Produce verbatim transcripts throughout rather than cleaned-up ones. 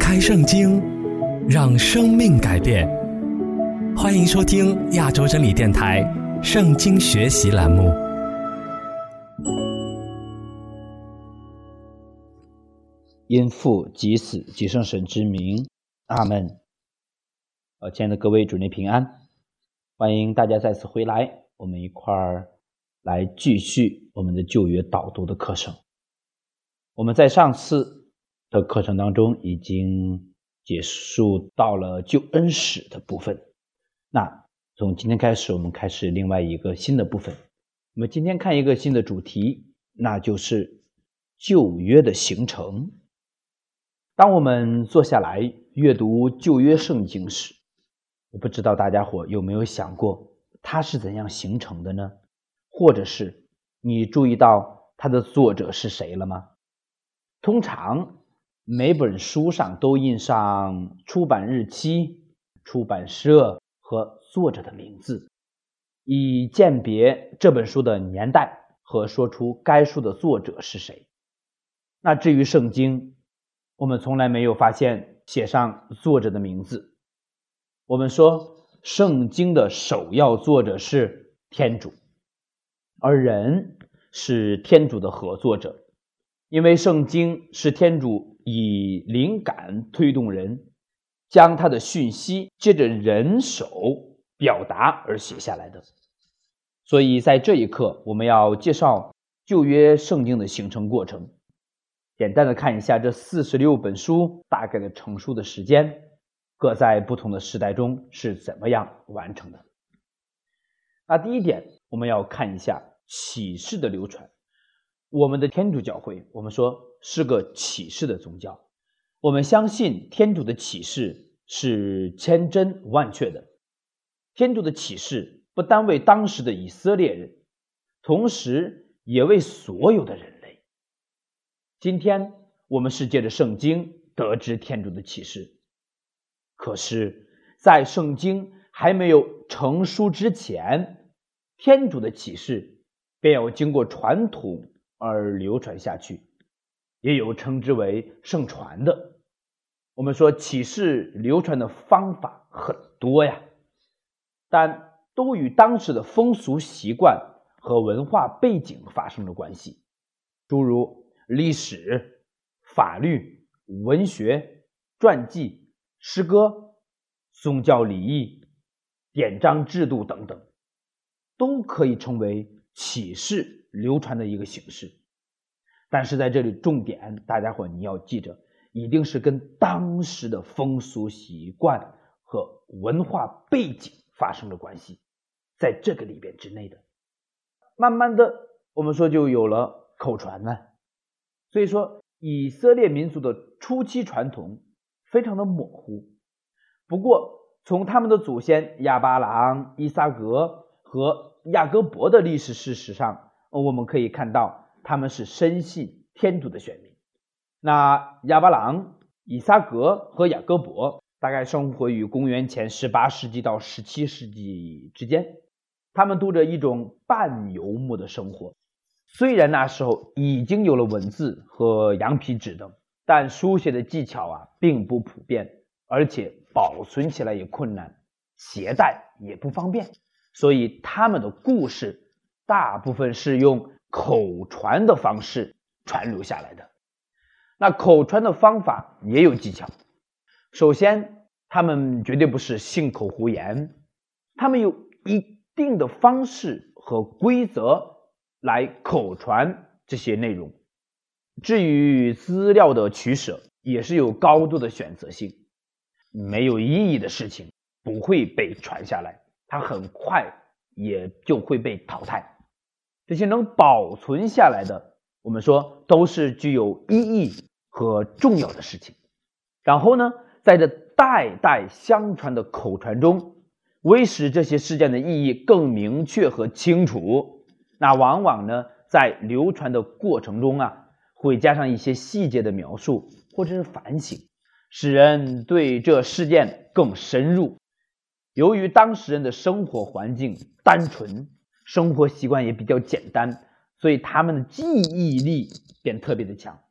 开圣经，让生命改变。欢迎收听亚洲真理电台圣经学习栏目。 因父及子及圣神之名，阿们。呃，亲爱的各位，主内平安，欢迎大家再次回来，我们一块儿来继续我们的旧约导读的课程。我们在上次的课程当中已经结束到了救恩史的部分，那从今天开始我们开始另外一个新的部分。我们今天看一个新的主题，那就是旧约的形成。当我们坐下来阅读旧约圣经时，我不知道大家伙有没有想过它是怎样形成的呢？或者是你注意到它的作者是谁了吗？通常每本书上都印上出版日期、出版社和作者的名字，以鉴别这本书的年代和说出该书的作者是谁。那至于圣经，我们从来没有发现写上作者的名字。我们说圣经的首要作者是天主，而人是天主的合作者，因为圣经是天主以灵感推动人，将他的讯息借着人手表达而写下来的。所以在这一课我们要介绍旧约圣经的形成过程，简单的看一下这四十六本书大概的成书的时间，各在不同的时代中是怎么样完成的。那第一点，我们要看一下启示的流传。我们的天主教会，我们说是个启示的宗教，我们相信天主的启示是千真万确的。天主的启示不单为当时的以色列人，同时也为所有的人类。今天我们是借着圣经得知天主的启示，可是在圣经还没有成书之前，天主的启示便要经过传统而流传下去，也有称之为圣传的。我们说启示流传的方法很多呀，但都与当时的风俗习惯和文化背景发生了关系，诸如历史、法律、文学、传记、诗歌、宗教礼仪、典章制度等等，都可以成为启示流传的一个形式。但是在这里重点，大家伙你要记着，一定是跟当时的风俗习惯和文化背景发生了关系，在这个里边之内的。慢慢的我们说就有了口传了。所以说以色列民族的初期传统非常的模糊，不过从他们的祖先亚巴郎、伊撒格和雅各伯的历史事实上，我们可以看到他们是深信天主的选民。那亚巴郎、以撒格和雅各伯大概生活于公元前十八世纪到十七世纪之间，他们度着一种半游牧的生活。虽然那时候已经有了文字和羊皮纸等，但书写的技巧啊并不普遍，而且保存起来也困难，携带也不方便，所以他们的故事大部分是用口传的方式传流下来的。那口传的方法也有技巧，首先他们绝对不是信口胡言，他们有一定的方式和规则来口传这些内容。至于资料的取舍，也是有高度的选择性，没有意义的事情不会被传下来，它很快也就会被淘汰。这些能保存下来的，我们说都是具有意义和重要的事情。然后呢，在这代代相传的口传中，为使这些事件的意义更明确和清楚，那往往呢在流传的过程中啊，会加上一些细节的描述或者是反省，使人对这事件更深入。由于当事人的生活环境单纯，生活习惯也比较简单，所以他们的记忆力便特别的强，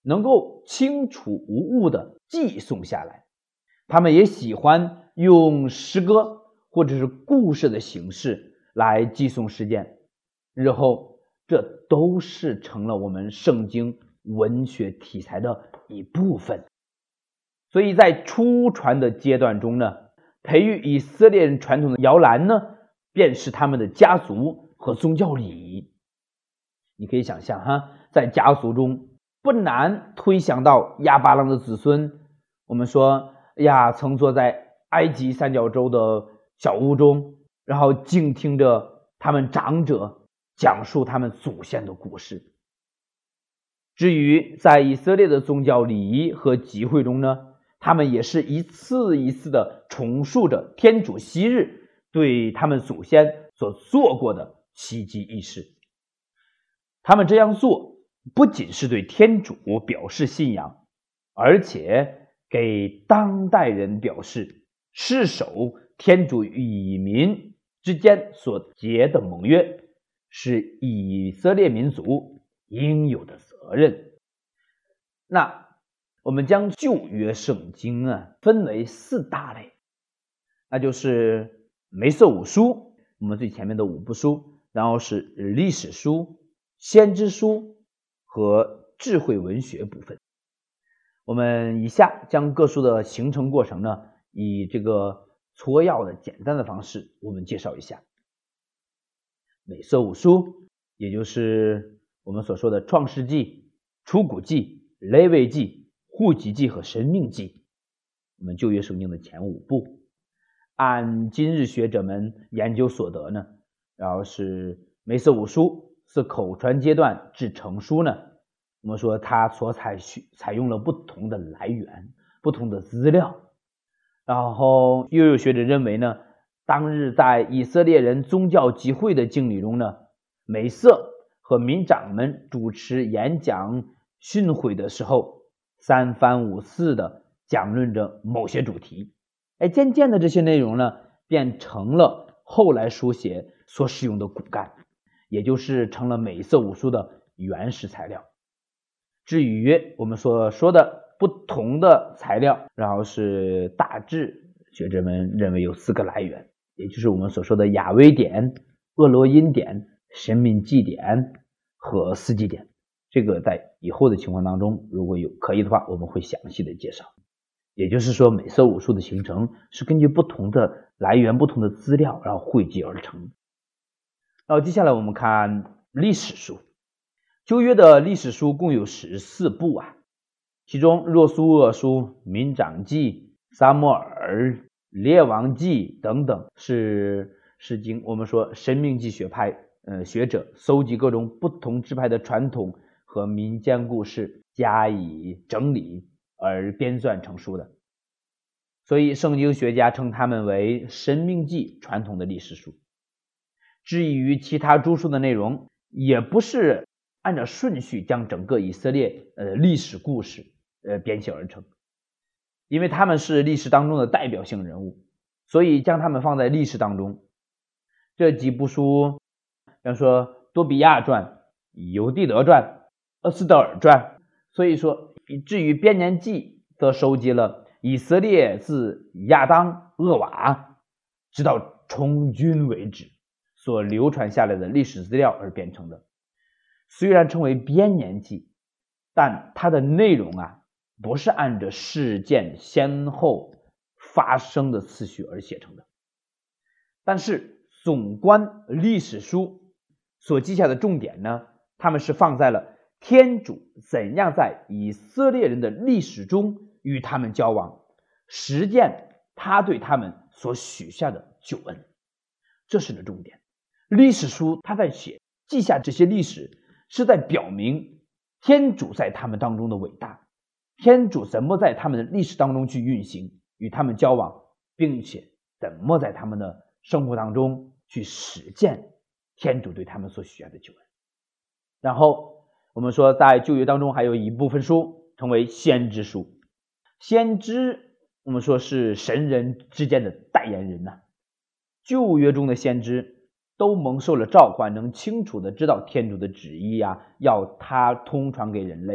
能够清楚无误地记诵下来。他们也喜欢用诗歌或者是故事的形式来记诵事件，日后这都是成了我们圣经文学题材的一部分。所以在初传的阶段中呢，培育以色列人传统的摇篮呢，便是他们的家族和宗教礼仪。你可以想象哈，在家族中不难推想到亚巴郎的子孙，我们说呀，曾坐在埃及三角洲的小屋中，然后静听着他们长者讲述他们祖先的故事。至于在以色列的宗教礼仪和集会中呢，他们也是一次一次的重述着天主昔日对他们祖先所做过的奇迹异事。他们这样做不仅是对天主表示信仰，而且给当代人表示是守天主与以民之间所结的盟约，是以色列民族应有的责任。那我们将旧约圣经啊分为四大类，那就是梅瑟五书，我们最前面的五部书，然后是历史书、先知书和智慧文学部分。我们以下将各书的形成过程呢，以这个撮要的简单的方式我们介绍一下。梅瑟五书，也就是我们所说的创世纪、出谷记、利未记、户籍记和申命记，我们旧约圣经的前五部。按今日学者们研究所得呢，然后是梅瑟五书是口传阶段至成书呢，我们说它所采取采用了不同的来源、不同的资料。然后又有学者认为呢，当日在以色列人宗教集会的经历中呢，梅瑟和民长们主持演讲训诲的时候，三番五次的讲论着某些主题。哎，渐渐的这些内容呢，便成了后来书写所使用的骨干，也就是成了梅瑟五书的原始材料。至于我们所说的不同的材料，然后是大致学者们认为有四个来源，也就是我们所说的雅威典、厄罗因典、神民祭典和司祭典。这个在以后的情况当中，如果有可以的话，我们会详细的介绍。也就是说，梅瑟五书的形成是根据不同的来源、不同的资料，然后汇集而成。然后接下来我们看历史书。旧约的历史书共有十四部啊，其中若苏厄书、民长记、撒母耳、列王记等等是是经我们说申命记学派呃学者搜集各种不同支派的传统和民间故事，加以整理而编纂成书的。所以圣经学家称它们为申命记传统的历史书。至于其他诸书的内容，也不是按照顺序将整个以色列呃历史故事呃编写而成，因为他们是历史当中的代表性人物，所以将他们放在历史当中。这几部书，比方说多比亚传、犹地德传、厄斯德尔传，所以说至于编年记则收集了以色列自亚当、厄娃直到充军为止所流传下来的历史资料而编成的。虽然称为编年记，但它的内容啊不是按着事件先后发生的次序而写成的。但是总观历史书所记下的重点呢，他们是放在了天主怎样在以色列人的历史中与他们交往，实践他对他们所许下的救恩，这是的重点。历史书他在写记下这些历史，是在表明天主在他们当中的伟大，天主怎么在他们的历史当中去运行，与他们交往，并且怎么在他们的生活当中去实践天主对他们所许下的救恩。然后我们说在旧约当中还有一部分书称为先知书。先知我们说是神人之间的代言人呐、啊。旧约中的先知都蒙受了召唤，能清楚的知道天主的旨意呀、啊，要他通传给人类，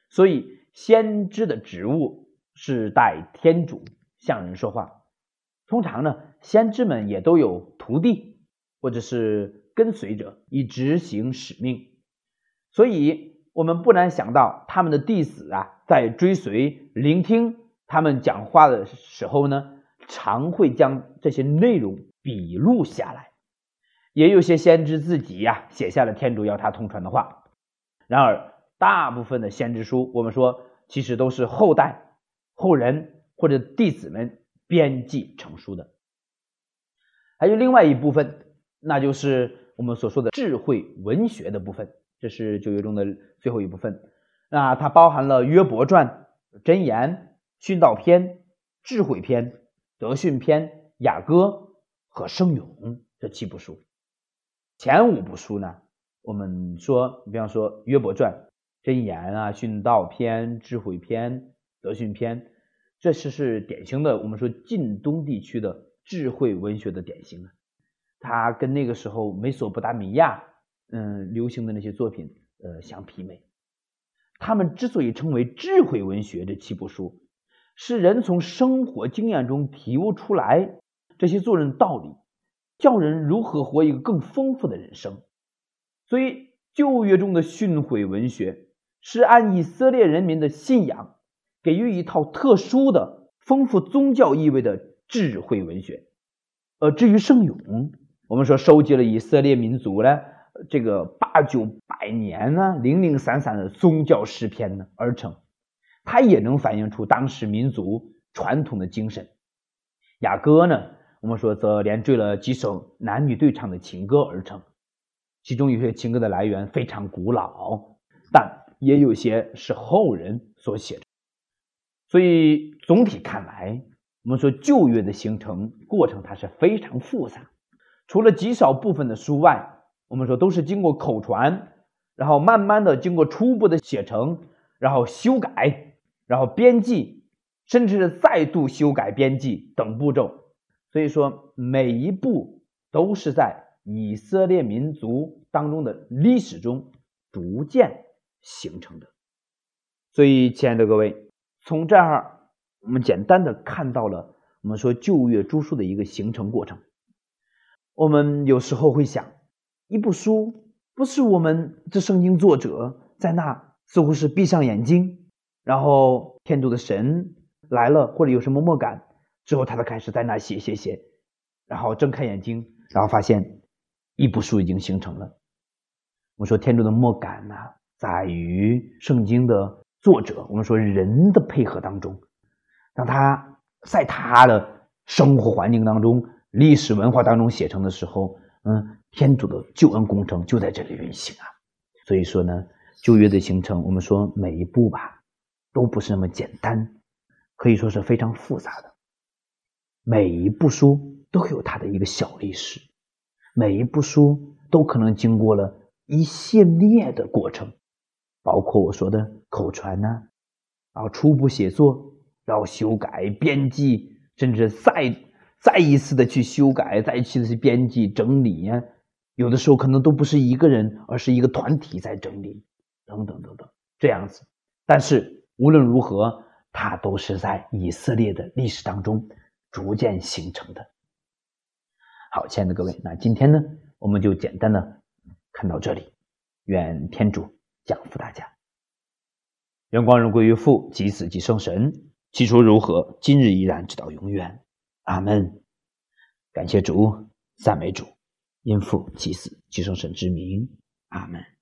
所以先知的职务是代天主向人说话。通常呢，先知们也都有徒弟或者是跟随者，以执行使命。所以我们不难想到，他们的弟子啊，在追随聆听他们讲话的时候呢，常会将这些内容笔录下来。也有些先知自己呀、啊、写下了天主要他通传的话。然而大部分的先知书，我们说其实都是后代后人或者弟子们编辑成书的。还有另外一部分，那就是我们所说的智慧文学的部分，这是旧约中的最后一部分。那它包含了约伯传、箴言、训道篇、智慧篇、德训篇、雅歌和圣咏这七部书。前五部书呢，我们说比方说约伯传、箴言啊、训道篇、智慧篇、德训篇，这是是典型的我们说近东地区的智慧文学的典型啊。它跟那个时候美索不达米亚嗯流行的那些作品呃相媲美。他们之所以称为智慧文学，这七部书是人从生活经验中体悟出来这些做人道理，教人如何活一个更丰富的人生。所以旧约中的训诲文学是按以色列人民的信仰给予一套特殊的丰富宗教意味的智慧文学。呃，至于圣咏，我们说收集了以色列民族呢这个八九百年呢零零散散的宗教诗篇呢而成，它也能反映出当时民族传统的精神。雅歌呢，我们说则连缀了几首男女对唱的情歌而成，其中有些情歌的来源非常古老，但也有些是后人所写的。所以总体看来，我们说旧约的形成过程它是非常复杂，除了极少部分的书外，我们说都是经过口传，然后慢慢的经过初步的写成，然后修改，然后编辑，甚至是再度修改编辑等步骤。所以说每一步都是在以色列民族当中的历史中逐渐形成的。所以亲爱的各位，从这儿我们简单的看到了我们说旧约诸书的一个形成过程。我们有时候会想，一部书不是我们这圣经作者在那似乎是闭上眼睛，然后天主的神来了或者有什么默感之后，他就开始在那写写写，然后睁开眼睛，然后发现一部书已经形成了。我们说天主的默感呢、啊，在于圣经的作者，我们说人的配合当中，当他在他的生活环境当中、历史文化当中写成的时候，嗯，天主的救恩工程就在这里运行啊。所以说呢，旧约的形成，我们说每一步吧，都不是那么简单，可以说是非常复杂的。每一部书都有它的一个小历史，每一部书都可能经过了一系列的过程，包括我说的口传呢、啊，然后初步写作，然后修改、编辑，甚至再再一次的去修改，再一次的去编辑、整理呀、啊，有的时候可能都不是一个人，而是一个团体在整理，等等等等，这样子。但是无论如何，它都是在以色列的历史当中逐渐形成的。好，亲爱的各位，那今天呢，我们就简单的看到这里。愿天主降福大家。愿光荣归于父及子及圣神，起初如何，今日依然，直到永远。阿们。感谢主，赞美主，因父及子及圣神之名。阿们。